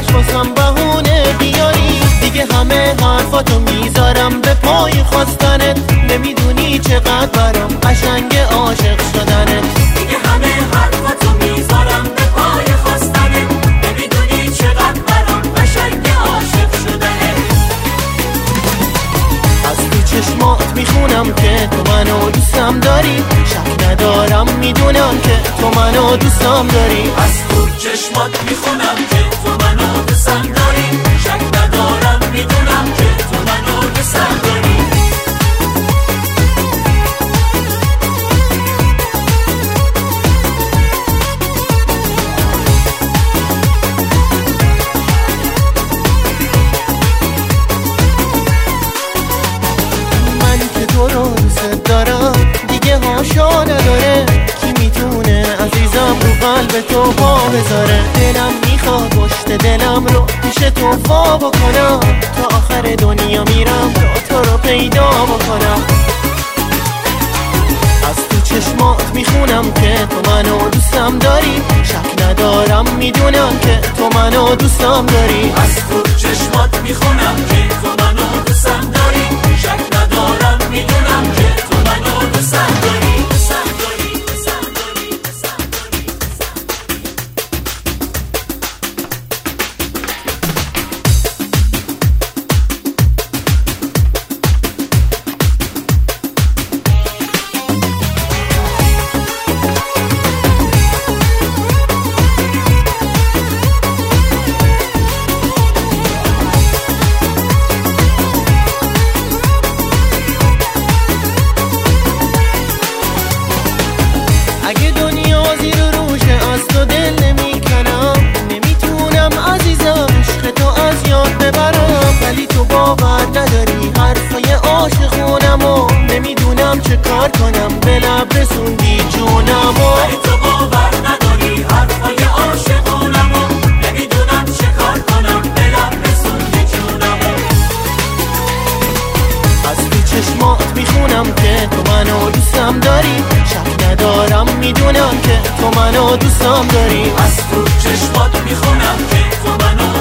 واسم بهونه بیاری. دیگه همه حرفاتو میذارم به پای خواستنت، نمیدونی چقدر برام قشنگ عاشق شدنت. دیگه همه حرفاتو میذارم به پای خواستنت، نمیدونی چقدر برام قشنگ عاشق شدنت. از تو چشمات میخونم که تو منو دوستم داری، شک ندارم میدونم که تو منو دوستم داری. از تو چشمات میخونم که تو منو دوستم داری، شک ندارم میدونم که تو منو دوستم داری. من که تو رو دوست دارم دیگه هاشا نداره، کی میتونه عزیزم رو قلب تو پا بذاره. دلم میخواد پشت دلم رو پیش تو وا بکنم، تا آخر دنیا میرم تا تو رو پیدا بکنم. از تو چشمات میخونم که تو منو دوستم داری، شک ندارم میدونم که تو منو دوستم داری. از تو چشمات میخونم که تو منو دوستم داری، شک ندارم میدونم که تو منو دوستم داری. اگه دنیا زیر روشه از تو دل نمیکنم، نمیتونم عزیزم عشق تو از یاد ببرم. ولی تو باور نداری حرفای عاشقونمو، نمیدونم چه کار کنم به لب رسوندی جونمو. ولی تو باور نداری حرفای عاشقونمو، نمیدونم چه کار کنم به لب رسوندی جونمو. از تو چشمات میخونم که تو منو دوستم داری، شک ندارم میدونم که تو منو دوستم داری. از تو چشمات میخونم که تو منو